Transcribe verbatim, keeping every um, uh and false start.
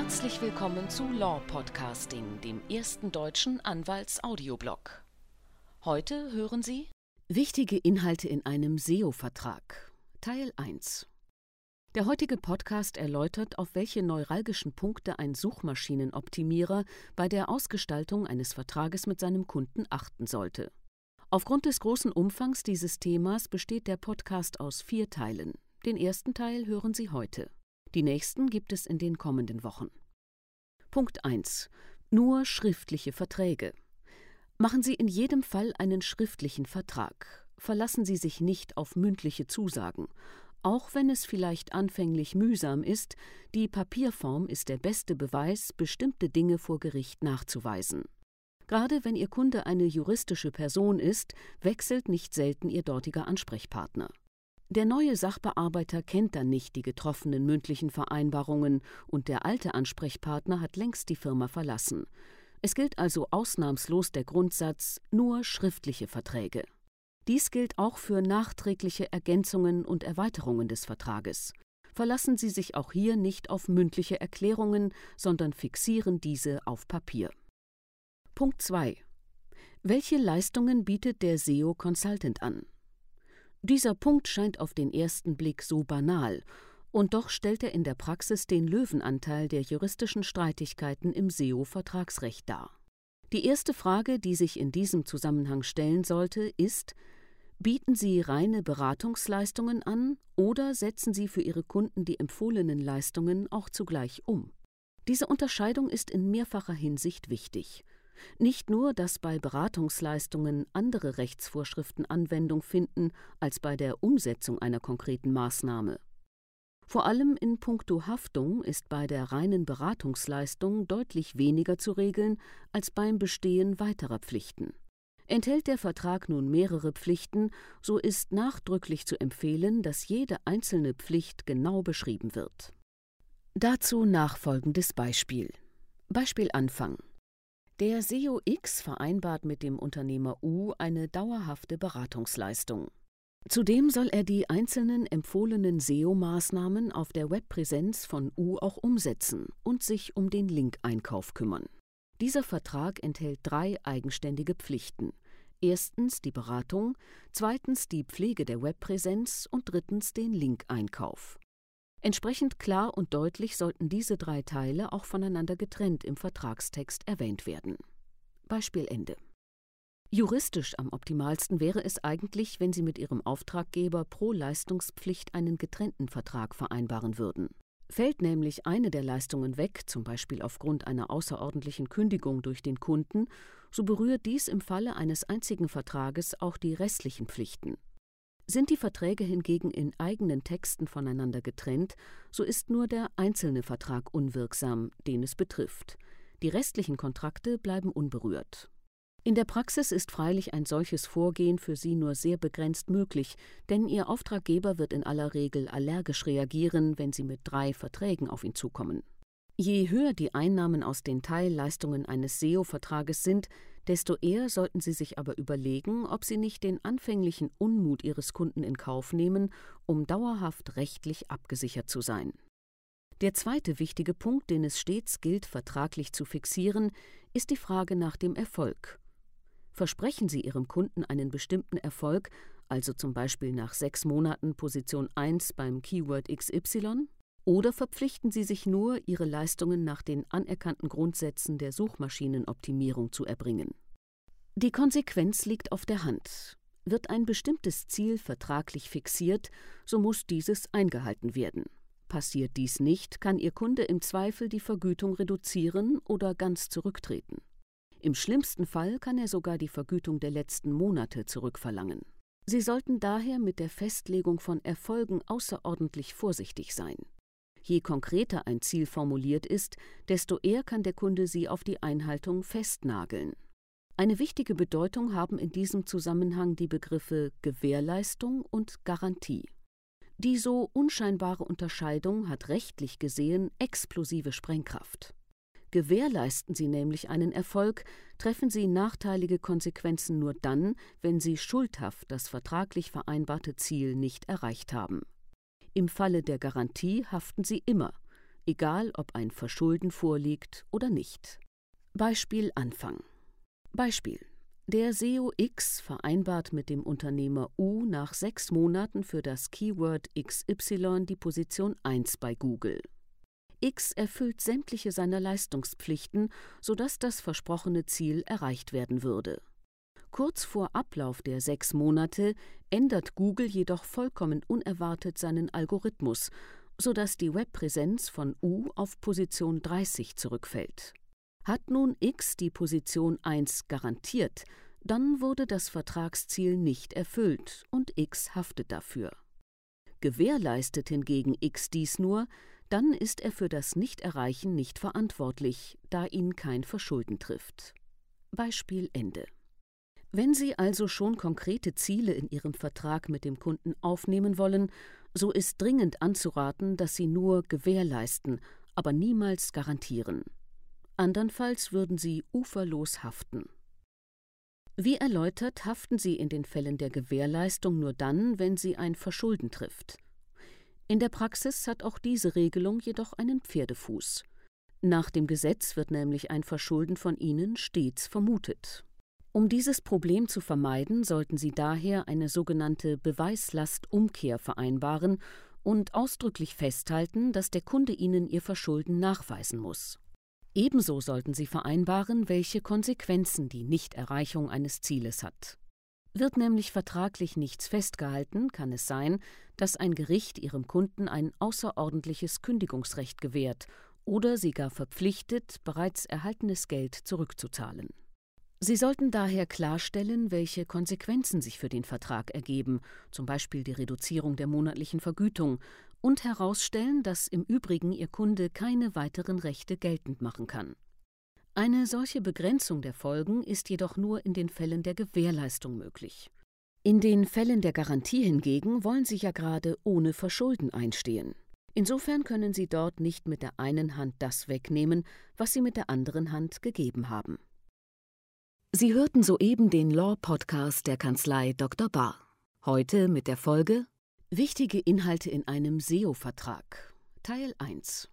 Herzlich willkommen zu Law Podcasting, dem ersten deutschen Anwalts-Audioblog. Heute hören Sie Wichtige Inhalte in einem S E O-Vertrag, Teil eins. Der heutige Podcast erläutert, auf welche neuralgischen Punkte ein Suchmaschinenoptimierer bei der Ausgestaltung eines Vertrages mit seinem Kunden achten sollte. Aufgrund des großen Umfangs dieses Themas besteht der Podcast aus vier Teilen. Den ersten Teil hören Sie heute. Die nächsten gibt es in den kommenden Wochen. Punkt eins. Nur schriftliche Verträge. Machen Sie in jedem Fall einen schriftlichen Vertrag. Verlassen Sie sich nicht auf mündliche Zusagen. Auch wenn es vielleicht anfänglich mühsam ist, die Papierform ist der beste Beweis, bestimmte Dinge vor Gericht nachzuweisen. Gerade wenn Ihr Kunde eine juristische Person ist, wechselt nicht selten Ihr dortiger Ansprechpartner. Der neue Sachbearbeiter kennt dann nicht die getroffenen mündlichen Vereinbarungen und der alte Ansprechpartner hat längst die Firma verlassen. Es gilt also ausnahmslos der Grundsatz, nur schriftliche Verträge. Dies gilt auch für nachträgliche Ergänzungen und Erweiterungen des Vertrages. Verlassen Sie sich auch hier nicht auf mündliche Erklärungen, sondern fixieren diese auf Papier. Punkt zwei. Welche Leistungen bietet der S E O-Consultant an? Dieser Punkt scheint auf den ersten Blick so banal, und doch stellt er in der Praxis den Löwenanteil der juristischen Streitigkeiten im S E O-Vertragsrecht dar. Die erste Frage, die sich in diesem Zusammenhang stellen sollte, ist: Bieten Sie reine Beratungsleistungen an oder setzen Sie für Ihre Kunden die empfohlenen Leistungen auch zugleich um? Diese Unterscheidung ist in mehrfacher Hinsicht wichtig. Nicht nur, dass bei Beratungsleistungen andere Rechtsvorschriften Anwendung finden als bei der Umsetzung einer konkreten Maßnahme. Vor allem in puncto Haftung ist bei der reinen Beratungsleistung deutlich weniger zu regeln als beim Bestehen weiterer Pflichten. Enthält der Vertrag nun mehrere Pflichten, so ist nachdrücklich zu empfehlen, dass jede einzelne Pflicht genau beschrieben wird. Dazu nachfolgendes Beispiel. Beispiel Anfang. Der S E O X vereinbart mit dem Unternehmer U eine dauerhafte Beratungsleistung. Zudem soll er die einzelnen empfohlenen S E O-Maßnahmen auf der Webpräsenz von U auch umsetzen und sich um den Link-Einkauf kümmern. Dieser Vertrag enthält drei eigenständige Pflichten. Erstens die Beratung, zweitens die Pflege der Webpräsenz und drittens den Link-Einkauf. Entsprechend klar und deutlich sollten diese drei Teile auch voneinander getrennt im Vertragstext erwähnt werden. Beispiel Ende. Juristisch am optimalsten wäre es eigentlich, wenn Sie mit Ihrem Auftraggeber pro Leistungspflicht einen getrennten Vertrag vereinbaren würden. Fällt nämlich eine der Leistungen weg, zum Beispiel aufgrund einer außerordentlichen Kündigung durch den Kunden, so berührt dies im Falle eines einzigen Vertrages auch die restlichen Pflichten. Sind die Verträge hingegen in eigenen Texten voneinander getrennt, so ist nur der einzelne Vertrag unwirksam, den es betrifft. Die restlichen Kontrakte bleiben unberührt. In der Praxis ist freilich ein solches Vorgehen für Sie nur sehr begrenzt möglich, denn Ihr Auftraggeber wird in aller Regel allergisch reagieren, wenn Sie mit drei Verträgen auf ihn zukommen. Je höher die Einnahmen aus den Teilleistungen eines S E O-Vertrages sind, desto eher sollten Sie sich aber überlegen, ob Sie nicht den anfänglichen Unmut Ihres Kunden in Kauf nehmen, um dauerhaft rechtlich abgesichert zu sein. Der zweite wichtige Punkt, den es stets gilt, vertraglich zu fixieren, ist die Frage nach dem Erfolg. Versprechen Sie Ihrem Kunden einen bestimmten Erfolg, also zum Beispiel nach sechs Monaten Position eins beim Keyword X Y? Oder verpflichten Sie sich nur, Ihre Leistungen nach den anerkannten Grundsätzen der Suchmaschinenoptimierung zu erbringen? Die Konsequenz liegt auf der Hand. Wird ein bestimmtes Ziel vertraglich fixiert, so muss dieses eingehalten werden. Passiert dies nicht, kann Ihr Kunde im Zweifel die Vergütung reduzieren oder ganz zurücktreten. Im schlimmsten Fall kann er sogar die Vergütung der letzten Monate zurückverlangen. Sie sollten daher mit der Festlegung von Erfolgen außerordentlich vorsichtig sein. Je konkreter ein Ziel formuliert ist, desto eher kann der Kunde Sie auf die Einhaltung festnageln. Eine wichtige Bedeutung haben in diesem Zusammenhang die Begriffe Gewährleistung und Garantie. Die so unscheinbare Unterscheidung hat rechtlich gesehen explosive Sprengkraft. Gewährleisten Sie nämlich einen Erfolg, treffen Sie nachteilige Konsequenzen nur dann, wenn Sie schuldhaft das vertraglich vereinbarte Ziel nicht erreicht haben. Im Falle der Garantie haften Sie immer. egal ob ein Verschulden vorliegt oder nicht. Beispiel Anfang. Beispiel: Der S E O X vereinbart mit dem Unternehmer U nach sechs Monaten für das Keyword X Y die Position eins bei Google. X erfüllt sämtliche seiner Leistungspflichten, sodass das versprochene Ziel erreicht werden würde. Kurz vor Ablauf der sechs Monate ändert Google jedoch vollkommen unerwartet seinen Algorithmus, sodass die Webpräsenz von U auf Position dreißig zurückfällt. Hat nun X die Position eins garantiert, dann wurde das Vertragsziel nicht erfüllt und X haftet dafür. Gewährleistet hingegen X dies nur, dann ist er für das Nichterreichen nicht verantwortlich, da ihn kein Verschulden trifft. Beispiel Ende. Wenn Sie also schon konkrete Ziele in Ihrem Vertrag mit dem Kunden aufnehmen wollen, so ist dringend anzuraten, dass Sie nur gewährleisten, aber niemals garantieren. Andernfalls würden Sie uferlos haften. Wie erläutert, haften Sie in den Fällen der Gewährleistung nur dann, wenn Sie ein Verschulden trifft. In der Praxis hat auch diese Regelung jedoch einen Pferdefuß. Nach dem Gesetz wird nämlich ein Verschulden von Ihnen stets vermutet. Um dieses Problem zu vermeiden, sollten Sie daher eine sogenannte Beweislastumkehr vereinbaren und ausdrücklich festhalten, dass der Kunde Ihnen Ihr Verschulden nachweisen muss. Ebenso sollten Sie vereinbaren, welche Konsequenzen die Nichterreichung eines Zieles hat. Wird nämlich vertraglich nichts festgehalten, kann es sein, dass ein Gericht Ihrem Kunden ein außerordentliches Kündigungsrecht gewährt oder Sie gar verpflichtet, bereits erhaltenes Geld zurückzuzahlen. Sie sollten daher klarstellen, welche Konsequenzen sich für den Vertrag ergeben, zum Beispiel die Reduzierung der monatlichen Vergütung, und herausstellen, dass im Übrigen Ihr Kunde keine weiteren Rechte geltend machen kann. Eine solche Begrenzung der Folgen ist jedoch nur in den Fällen der Gewährleistung möglich. In den Fällen der Garantie hingegen wollen Sie ja gerade ohne Verschulden einstehen. Insofern können Sie dort nicht mit der einen Hand das wegnehmen, was Sie mit der anderen Hand gegeben haben. Sie hörten soeben den Law-Podcast der Kanzlei Doktor Bahr. Heute mit der Folge Wichtige Inhalte in einem S E O-Vertrag, Teil eins.